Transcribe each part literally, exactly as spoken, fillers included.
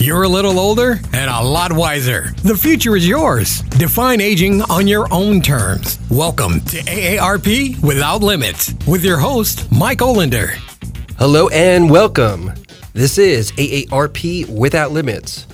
You're a little older and a lot wiser. The future is yours. Define aging on your own terms. Welcome to A A R P Without Limits with your host, Mike Olander. Hello and welcome. This is A A R P Without Limits.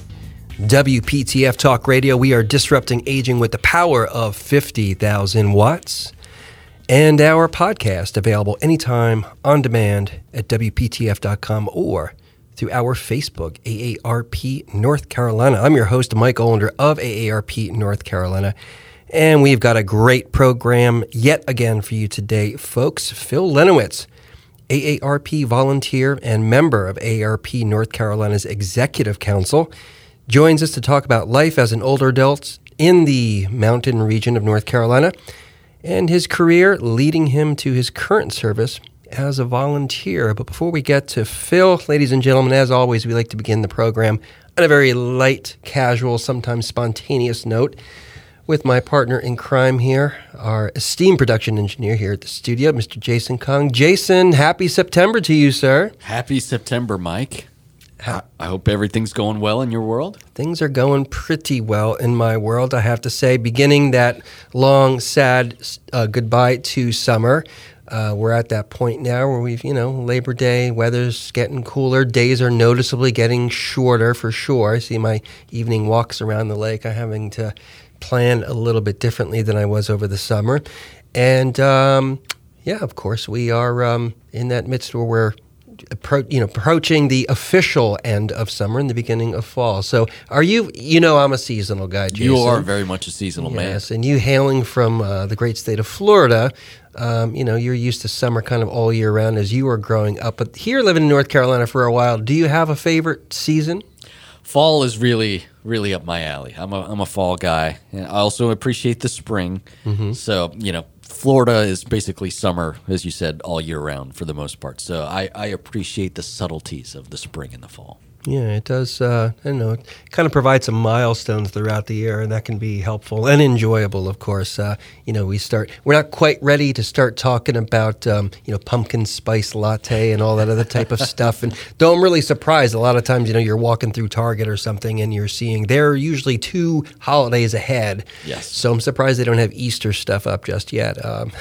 W P T F Talk Radio. We are disrupting aging with the power of fifty thousand watts. And our podcast available anytime on demand at W P T F dot com or through our Facebook, A A R P North Carolina. I'm your host, Mike Olander of A A R P North Carolina. And we've got a great program yet again for you today, folks. Phil Lenowitz, A A R P volunteer and member of A A R P North Carolina's Executive Council, joins us to talk about life as an older adult in the mountain region of North Carolina and his career leading him to his current service as a volunteer. But before we get to Phil, ladies and gentlemen, as always, we like to begin the program on a very light, casual, sometimes spontaneous note with my partner in crime here, our esteemed production engineer here at the studio, Mister Jason Kong. Jason, happy September to you, sir. Happy September, Mike. I, I hope everything's going well in your world. Things are going pretty well in my world, I have to say. Beginning that long, sad uh, goodbye to summer. Uh, we're at that point now where we've, you know, Labor Day, weather's getting cooler, days are noticeably getting shorter for sure. I see my evening walks around the lake. I'm having to plan a little bit differently than I was over the summer. And, um, yeah, of course, we are um, in that midst where we're Appro- you know, approaching the official end of summer and the beginning of fall. So are you, you know, I'm a seasonal guy, Jason. You are very much a seasonal yes, man. Yes, and you hailing from uh, the great state of Florida, um, you know, you're used to summer kind of all year round as you were growing up. But here living in North Carolina for a while, do you have a favorite season? Fall is really, really up my alley. I'm a, I'm a fall guy. And I also appreciate the spring. Mm-hmm. So, you know, Florida is basically summer, as you said, all year round for the most part. So I, I appreciate the subtleties of the spring and the fall. Yeah, it does. Uh, I don't know. It kind of provides some milestones throughout the year, and that can be helpful and enjoyable, of course. Uh, you know, we start. We're not quite ready to start talking about, um, you know, pumpkin spice latte and all that other type of stuff. And though I'm really surprised, a lot of times, you know, you're walking through Target or something, and you're seeing they're usually two holidays ahead. Yes. So I'm surprised they don't have Easter stuff up just yet. Um,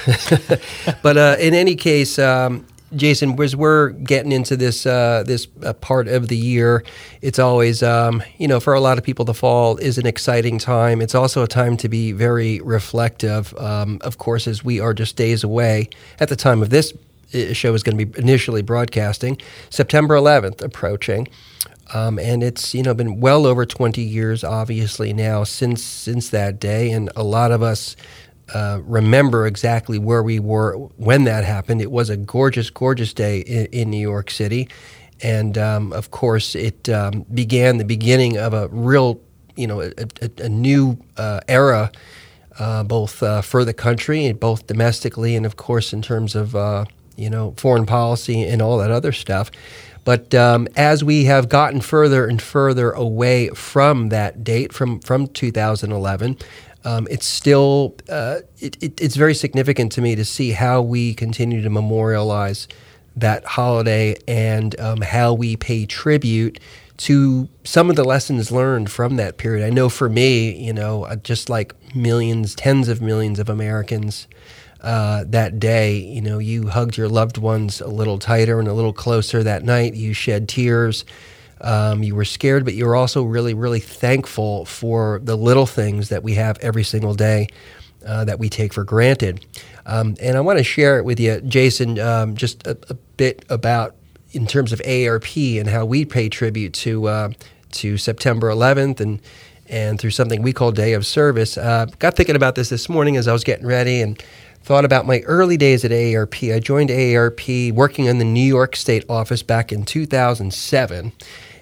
but uh, in any case. Um, Jason, as we're getting into this uh, this uh, part of the year, it's always, um, you know, for a lot of people, the fall is an exciting time. It's also a time to be very reflective. Um, of course, as we are just days away at the time of this show is going to be initially broadcasting, September eleventh approaching. Um, and it's, you know, been well over twenty years, obviously, now since since that day. And a lot of us Uh, remember exactly where we were when that happened. It was a gorgeous, gorgeous day in, in New York City. And, um, of course, it um, began the beginning of a real, you know, a, a, a new uh, era, uh, both uh, for the country, both domestically and, of course, in terms of, uh, you know, foreign policy and all that other stuff. But um, as we have gotten further and further away from that date, from, from two thousand eleven, Um, it's still, uh, it, it, it's very significant to me to see how we continue to memorialize that holiday and um, how we pay tribute to some of the lessons learned from that period. I know for me, you know, just like millions, tens of millions of Americans uh, that day, you know, you hugged your loved ones a little tighter and a little closer that night. You shed tears. Um, you were scared, but you were also really, really thankful for the little things that we have every single day uh, that we take for granted. Um, and I want to share it with you, Jason, um, just a, a bit about in terms of A A R P and how we pay tribute to uh, to September eleventh and and through something we call Day of Service. Uh, got thinking about this this morning as I was getting ready and thought about my early days at A A R P. I joined A A R P working in the New York State office back in two thousand seven.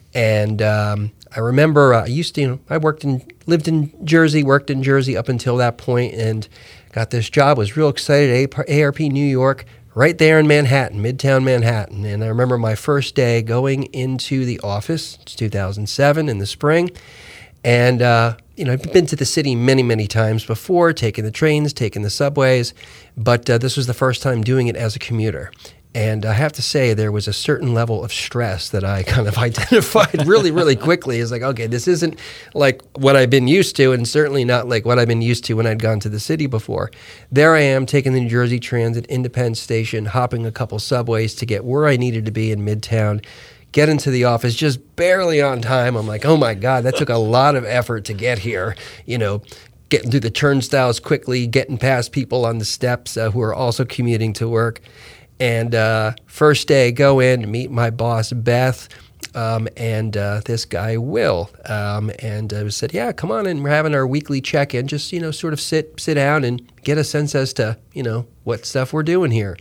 And um, I remember uh, I used to, you know, I worked in, lived in Jersey, worked in Jersey up until that point, and got this job. Was real excited. A A R P New York, right there in Manhattan, Midtown Manhattan. And I remember my first day going into the office. It's two thousand seven in the spring, and uh, you know, I've been to the city many, many times before, taking the trains, taking the subways, but uh, this was the first time doing it as a commuter. And I have to say, there was a certain level of stress that I kind of identified really, really quickly. It's like, okay, this isn't like what I've been used to, and certainly not like what I've been used to when I'd gone to the city before. There I am, taking the New Jersey Transit into Penn Station, hopping a couple subways to get where I needed to be in Midtown, get into the office just barely on time. I'm like, oh my God, that took a lot of effort to get here, you know, getting through the turnstiles quickly, getting past people on the steps uh, who are also commuting to work. And uh, first day, go in, meet my boss, Beth, um, and uh, this guy, Will. Um, and I said, yeah, come on in. We're having our weekly check-in. Just, you know, sort of sit sit down and get a sense as to, you know, what stuff we're doing here.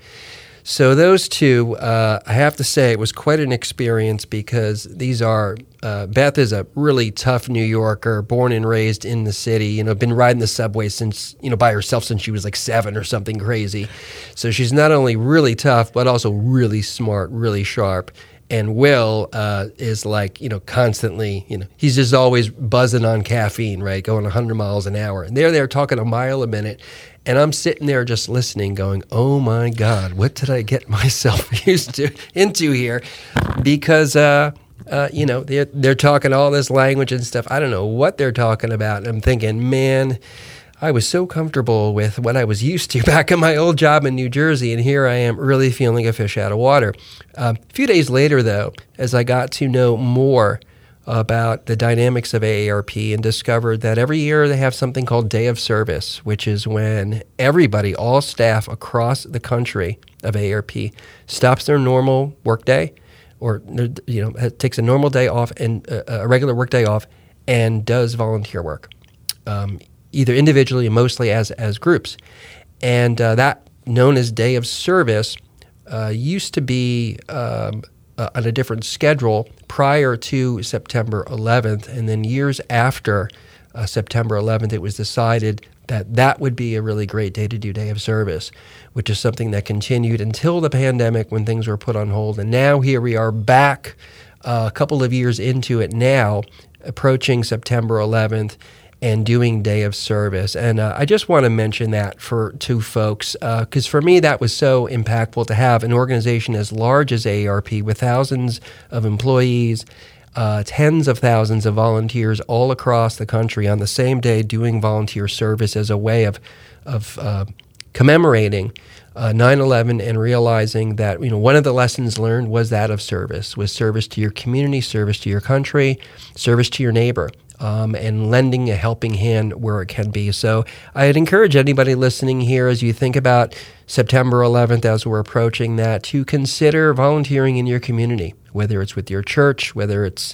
So those two, uh, I have to say, it was quite an experience because these are, uh, Beth is a really tough New Yorker, born and raised in the city, you know, been riding the subway since, you know, by herself since she was like seven or something crazy. So she's not only really tough, but also really smart, really sharp. And Will uh, is like, you know, constantly, you know, he's just always buzzing on caffeine, right, going one hundred miles an hour. And they're there talking a mile a minute. And I'm sitting there just listening, going, oh, my God, what did I get myself used to into here? Because, uh, uh, you know, they're, they're talking all this language and stuff. I don't know what they're talking about. And I'm thinking, man, I was so comfortable with what I was used to back in my old job in New Jersey, and here I am really feeling a fish out of water. Um, a few days later, though, as I got to know more about the dynamics of A A R P and discovered that every year they have something called Day of Service, which is when everybody, all staff across the country of A A R P stops their normal workday, or you know takes a normal day off and uh, a regular workday off, and does volunteer work, um, either individually and mostly as as groups. And uh, that, known as Day of Service, uh, used to be um, Uh, on a different schedule prior to September eleventh, and then years after uh, September eleventh, it was decided that that would be a really great day to do Day of Service, which is something that continued until the pandemic when things were put on hold. And now here we are back uh, a couple of years into it now, approaching September eleventh, and doing Day of Service. And uh, I just want to mention that for to folks, because uh, for me that was so impactful to have an organization as large as A A R P with thousands of employees, uh, tens of thousands of volunteers all across the country on the same day doing volunteer service as a way of, of uh, commemorating uh, nine eleven and realizing that, you know, one of the lessons learned was that of service, was service to your community, service to your country, service to your neighbor. Um, and lending a helping hand where it can be. So I'd encourage anybody listening here, as you think about September eleventh, as we're approaching that, to consider volunteering in your community, whether it's with your church, whether it's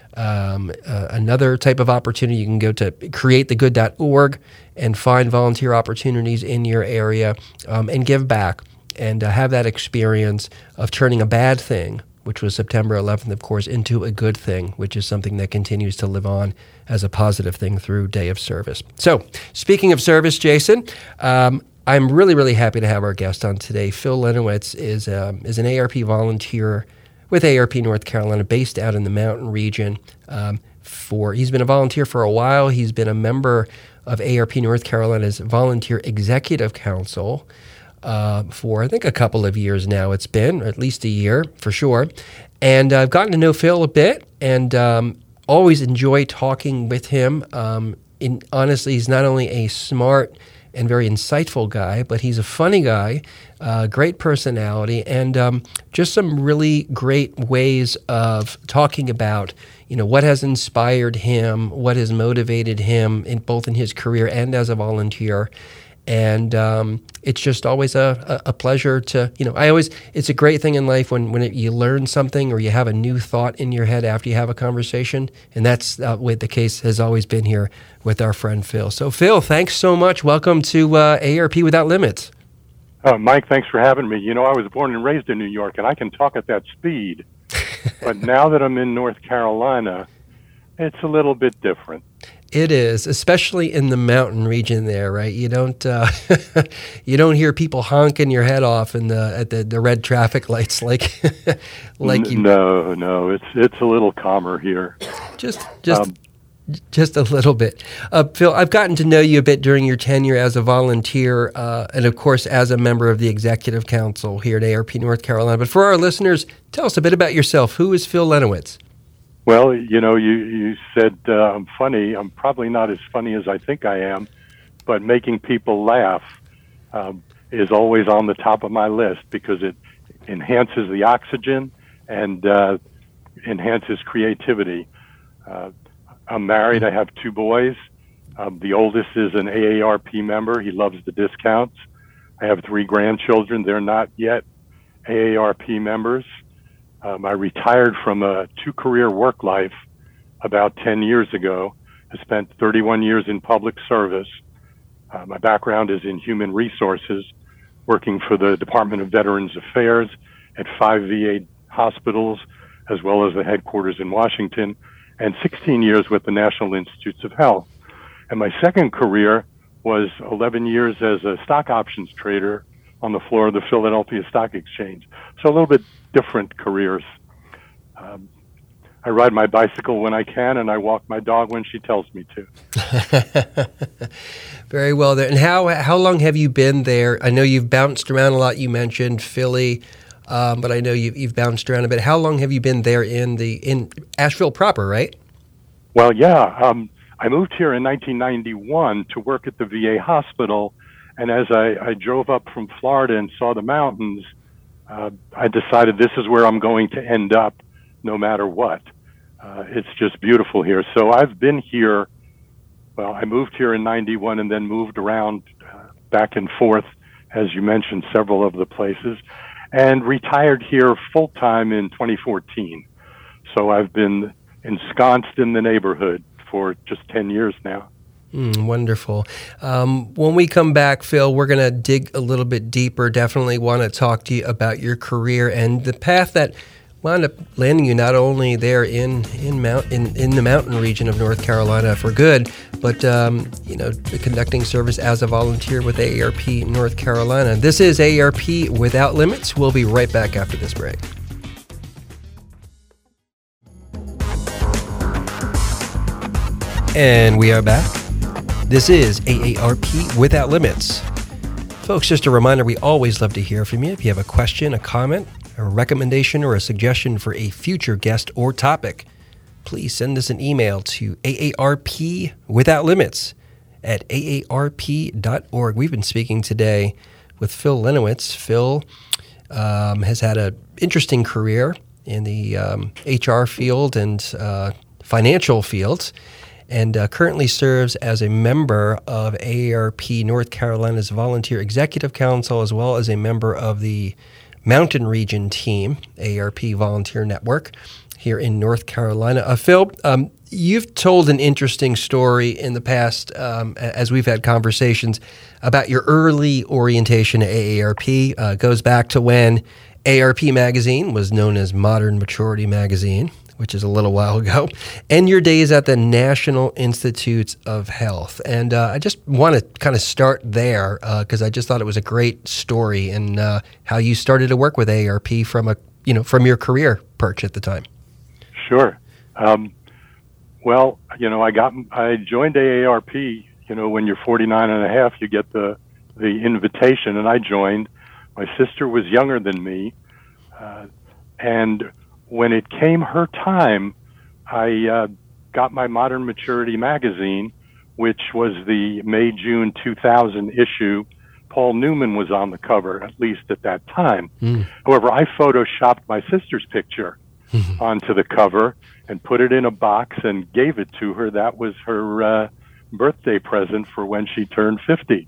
um, uh, another type of opportunity. You can go to create the good dot org and find volunteer opportunities in your area, um, and give back and uh, have that experience of turning a bad thing, which was September eleventh, of course, into a good thing, which is something that continues to live on as a positive thing through Day of Service. So, speaking of service, Jason, um, I'm really, really happy to have our guest on today. Phil Lenowitz is um, is an A A R P volunteer with A A R P North Carolina, based out in the Mountain Region. Um, for he's been a volunteer for a while. He's been a member of A A R P North Carolina's Volunteer Executive Council Uh, for I think a couple of years now. It's been, or at least a year for sure. And I've gotten to know Phil a bit, and um, always enjoy talking with him. Um, in, honestly, he's not only a smart and very insightful guy, but he's a funny guy, uh, great personality, and um, just some really great ways of talking about, you know, what has inspired him, what has motivated him in both in his career and as a volunteer. And um, it's just always a, a pleasure to, you know, I always, it's a great thing in life when, when it, you learn something or you have a new thought in your head after you have a conversation. And that's uh, what the case has always been here with our friend Phil. So Phil, thanks so much. Welcome to uh, A A R P Without Limits. Uh, Mike, thanks for having me. You know, I was born and raised in New York, and I can talk at that speed. But now that I'm in North Carolina, it's a little bit different. It is, especially in the mountain region there, right? You don't uh, you don't hear people honking your head off in the at the, the red traffic lights like like you. No, no, it's it's a little calmer here. Just just um, Just a little bit. Uh, Phil, I've gotten to know you a bit during your tenure as a volunteer uh, and, of course, as a member of the Executive Council here at A R P North Carolina. But for our listeners, tell us a bit about yourself. Who is Phil Lenowitz? Well, you know, you, you said uh, I'm funny. I'm probably not as funny as I think I am, but making people laugh um, is always on the top of my list because it enhances the oxygen and uh, enhances creativity. Uh, I'm married. I have two boys. Um, the oldest is an A A R P member. He loves the discounts. I have three grandchildren. They're not yet A A R P members. Um, I retired from a two-career work life about ten years ago. I spent thirty-one years in public service. Uh, my background is in human resources, working for the Department of Veterans Affairs at five V A hospitals, as well as the headquarters in Washington, and sixteen years with the National Institutes of Health. And my second career was eleven years as a stock options trader on the floor of the Philadelphia Stock Exchange. So a little bit different careers. Um, I ride my bicycle when I can, and I walk my dog when she tells me to. Very well there. And how how long have you been there? I know you've bounced around a lot. You mentioned Philly, um, but I know you've, you've bounced around a bit. How long have you been there in the in Asheville proper, right? Well, yeah. Um, I moved here in nineteen ninety-one to work at the V A hospital, and as I, I drove up from Florida and saw the mountains, uh, I decided this is where I'm going to end up no matter what. Uh, it's just beautiful here. So I've been here, well, I moved here in ninety-one and then moved around uh, back and forth, as you mentioned, several of the places, and retired here full-time in twenty fourteen. So I've been ensconced in the neighborhood for just ten years now. Mm, wonderful. Um, when we come back, Phil, we're going to dig a little bit deeper. Definitely want to talk to you about your career and the path that wound up landing you not only there in in mount in, in the mountain region of North Carolina for good, but um, you know, conducting service as a volunteer with A A R P North Carolina. This is A A R P Without Limits. We'll be right back after this break. And we are back. This is A A R P Without Limits. Folks, just a reminder, we always love to hear from you. If you have a question, a comment, a recommendation, or a suggestion for a future guest or topic, please send us an email to A A R P Without Limits at A A R P dot org. We've been speaking today with Phil Lenowitz. Phil um, has had an interesting career in the um, H R field and uh, financial fields, and uh, currently serves as a member of A A R P North Carolina's Volunteer Executive Council, as well as a member of the Mountain Region team, A A R P Volunteer Network, here in North Carolina. Uh, Phil, um, you've told an interesting story in the past um, as we've had conversations about your early orientation at A A R P. Uh, goes back to when A A R P Magazine was known as Modern Maturity Magazine, which is a little while ago, and your days at the National Institutes of Health. And uh, I just want to kind of start there because uh, I just thought it was a great story and uh, how you started to work with A A R P from a you know from your career perch at the time. Sure. Um, well, you know, I got I joined A A R P. You know, when you're forty-nine and a half, you get the the invitation, and I joined. My sister was younger than me, uh, and when it came her time, I uh, got my Modern Maturity magazine, which was the May June two thousand issue. Paul Newman was on the cover, at least at that time. Mm. However, I photoshopped my sister's picture mm-hmm. onto the cover and put it in a box and gave it to her. That was her uh, birthday present for when she turned fifty.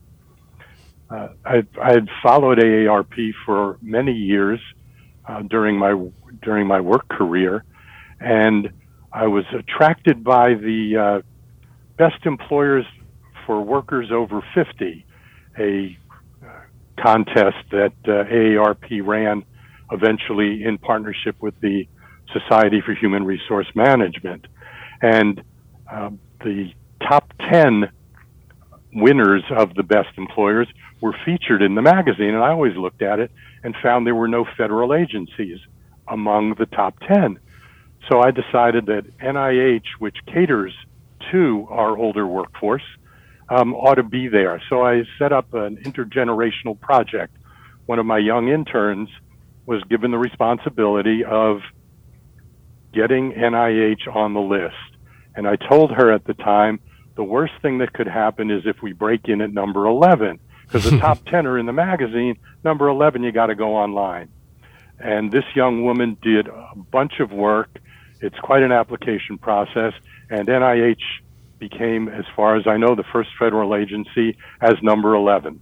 Uh, I, I had followed A A R P for many years uh, during my during my work career, and I was attracted by the uh, Best Employers for Workers Over fifty, a uh, contest that uh, A A R P ran eventually in partnership with the Society for Human Resource Management. And um, the top ten winners of the Best Employers were featured in the magazine, and I always looked at it and found there were no federal agencies among the top ten. So I decided that N I H, which caters to our older workforce um, ought to be there. So I set up an intergenerational project. One of my young interns was given the responsibility of getting N I H on the list. And I told her at the time, the worst thing that could happen is if we break in at number eleven, because the top ten are in the magazine, number eleven, you got to go online. And this young woman did a bunch of work. It's quite an application process, and N I H became, as far as I know, the first federal agency as number eleven.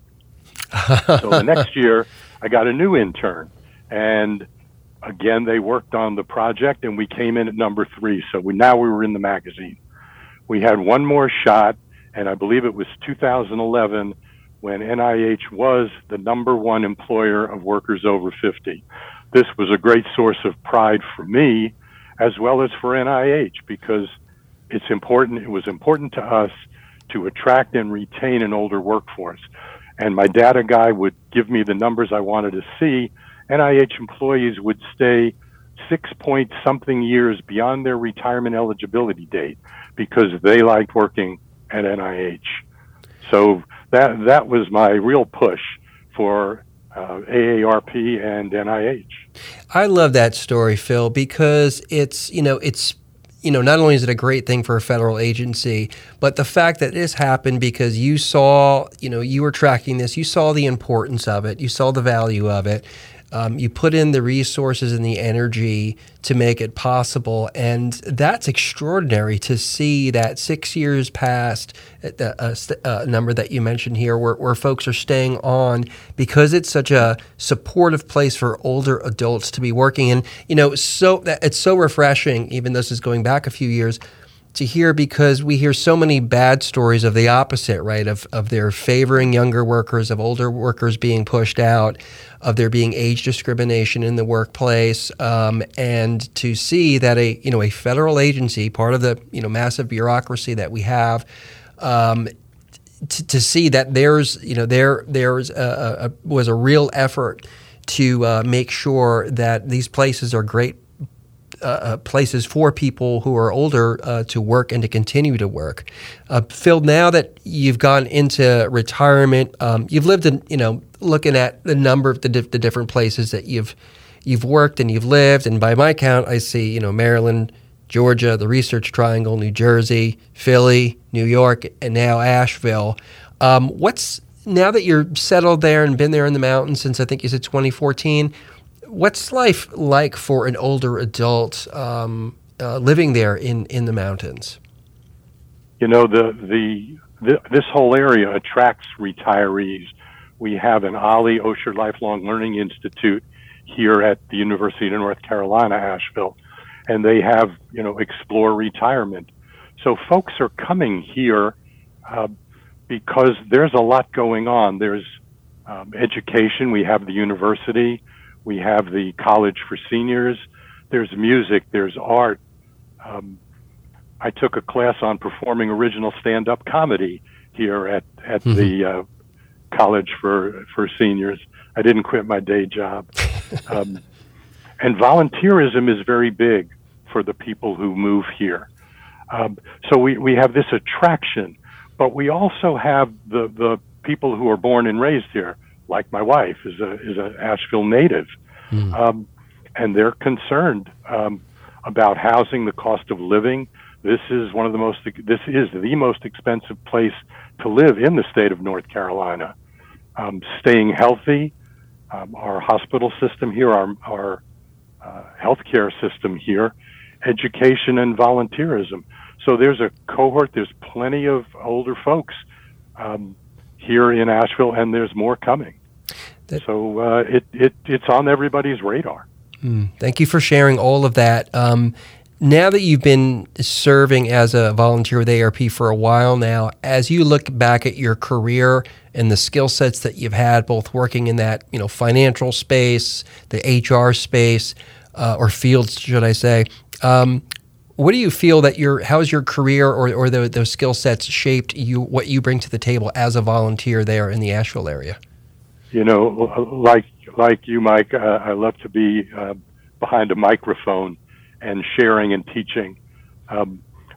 So the next year, I got a new intern, and again, they worked on the project, and we came in at number three. So we, now we were in the magazine. We had one more shot, and I believe it was two thousand eleven when N I H was the number one employer of workers over fifty. This was a great source of pride for me, as well as for N I H, because it's important. It was important to us to attract and retain an older workforce. And my data guy would give me the numbers I wanted to see. N I H employees would stay six point something years beyond their retirement eligibility date because they liked working at N I H. So that that was my real push for uh, A A R P and N I H. I love that story, Phil, because it's, you know, it's, you know, not only is it a great thing for a federal agency, but the fact that this happened because you saw, you know, you were tracking this, you saw the importance of it, you saw the value of it. Um, you put in the resources and the energy to make it possible, and that's extraordinary to see that six years past the uh, st- uh, number that you mentioned here, where, where folks are staying on because it's such a supportive place for older adults to be working in. You know, so that it's so refreshing, even though this is going back a few years, to hear, because we hear so many bad stories of the opposite, right? Of of their favoring younger workers, of older workers being pushed out, of there being age discrimination in the workplace, um, and to see that a you know a federal agency, part of the you know massive bureaucracy that we have, um, to, to see that there's you know there there's a, a, was a real effort to uh, make sure that these places are great Uh, places for people who are older uh, to work and to continue to work. Uh, Phil, now that you've gone into retirement, um, you've lived in, you know, looking at the number of the, di- the different places that you've you've worked and you've lived, and by my count, I see, you know, Maryland, Georgia, the Research Triangle, New Jersey, Philly, New York, and now Asheville. Um, what's now that you're settled there and been there in the mountains since I think you said twenty fourteen? What's life like for an older adult um, uh, living there in, in the mountains? You know, the, the the this whole area attracts retirees. We have an Ollie Osher Lifelong Learning Institute here at the University of North Carolina, Asheville, and they have, you know, Explore Retirement. So folks are coming here uh, because there's a lot going on. There's um, education. We have the university. We have the college for seniors. There's music. There's art. Um, I took a class on performing original stand-up comedy here at, at mm-hmm. the uh, college for, for seniors. I didn't quit my day job. um, and volunteerism is very big for the people who move here. Um, so we, we have this attraction, but we also have the, the people who are born and raised here. Like my wife is a is a Asheville native, mm. um, and they're concerned um, about housing, the cost of living. This is one of the most this is the most expensive place to live in the state of North Carolina. Um, staying healthy, um, our hospital system here, our our uh, healthcare system here, education and volunteerism. So there's a cohort. There's plenty of older folks Um, here in Asheville, and there's more coming. That, so uh, it, it it's on everybody's radar. Mm, thank you for sharing all of that. Um, now that you've been serving as a volunteer with A A R P for a while now, as you look back at your career and the skill sets that you've had, both working in that you know financial space, the H R space, uh, or fields, should I say, um, what do you feel that your how has your career or, or the, those skill sets shaped you, what you bring to the table as a volunteer there in the Asheville area? You know, like like you, Mike, uh, I love to be uh, behind a microphone and sharing and teaching. Um,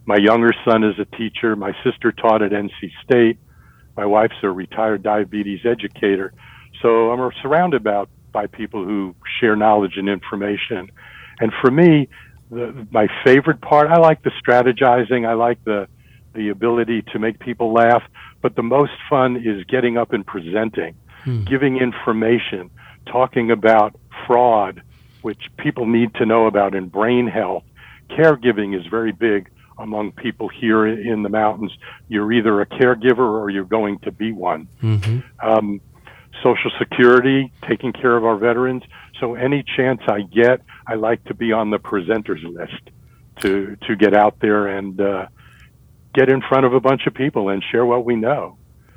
my younger son is a teacher. My sister taught at N C State. My wife's a retired diabetes educator. So I'm surrounded about by people who share knowledge and information. And for me, the, my favorite part, I like the strategizing. I like the the ability to make people laugh. But the most fun is getting up and presenting, hmm. giving information, talking about fraud, which people need to know about, in brain health. Caregiving is very big among people here in the mountains. You're either a caregiver or you're going to be one. Mm-hmm. Um, Social Security, taking care of our veterans. So any chance I get, I like to be on the presenters list to to get out there and uh, get in front of a bunch of people and share what we know.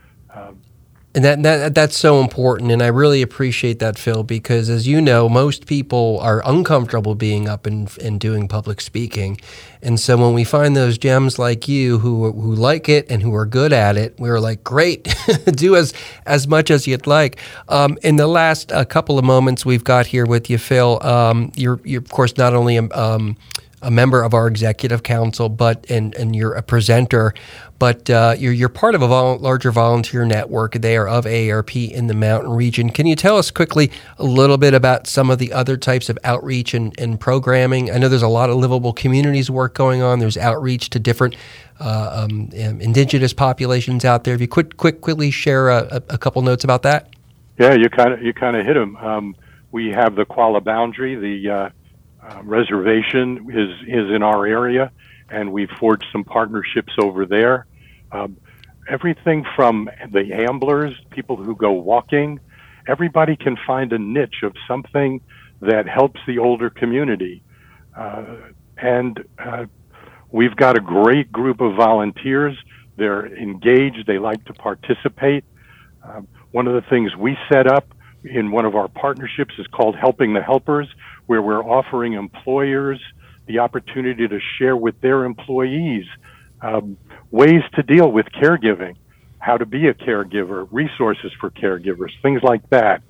Um, And that, that that's so important, and I really appreciate that, Phil, because as you know, most people are uncomfortable being up and, and doing public speaking. And so when we find those gems like you who who like it and who are good at it, we're like, great, do as as much as you'd like. Um, in the last uh, couple of moments we've got here with you, Phil, um, you're, you're, of course, not only a, um, a member of our executive council, but and, and you're a presenter, but uh, you're you're part of a vol- larger volunteer network there of A A R P in the mountain region. Can you tell us quickly a little bit about some of the other types of outreach and, and programming? I know there's a lot of livable communities work going on. There's outreach to different uh, um, indigenous populations out there. If you could quick, quickly share a, a couple notes about that. Yeah, you kind of you kind of hit them. Um, we have the Kuala Boundary, the uh, uh, reservation is is in our area, and we've forged some partnerships over there. Um, everything from the amblers, people who go walking, everybody can find a niche of something that helps the older community. Uh, and uh, we've got a great group of volunteers. They're engaged. They like to participate. Um, one of the things we set up in one of our partnerships is called Helping the Helpers, where we're offering employers the opportunity to share with their employees um, ways to deal with caregiving, how to be a caregiver, resources for caregivers, things like that.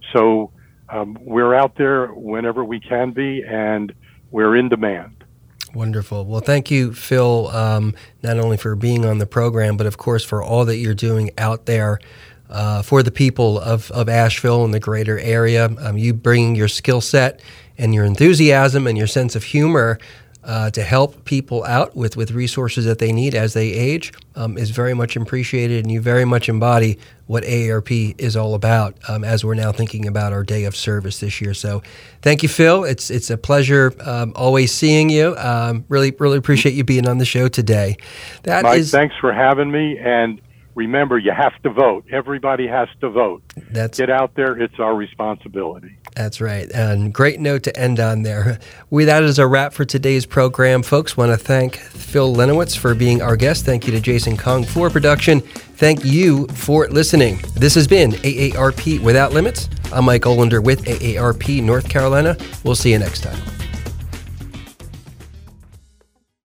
So um, we're out there whenever we can be, and we're in demand. Wonderful. Well, thank you, Phil, um, not only for being on the program, but of course for all that you're doing out there uh, for the people of, of Asheville and the greater area. Um, you bringing your skill set and your enthusiasm and your sense of humor uh, to help people out with, with resources that they need as they age um, is very much appreciated, and you very much embody what A A R P is all about um, as we're now thinking about our day of service this year. So thank you, Phil. It's it's a pleasure um, always seeing you. Um, really, really appreciate you being on the show today. That Mike, is, thanks for having me, and remember, you have to vote. Everybody has to vote. That's, Get out there. It's our responsibility. That's right. And great note to end on there. We, that is a wrap for today's program. Folks, want to thank Phil Lenowitz for being our guest. Thank you to Jason Kong for production. Thank you for listening. This has been A A R P Without Limits. I'm Mike Olander with A A R P North Carolina. We'll see you next time.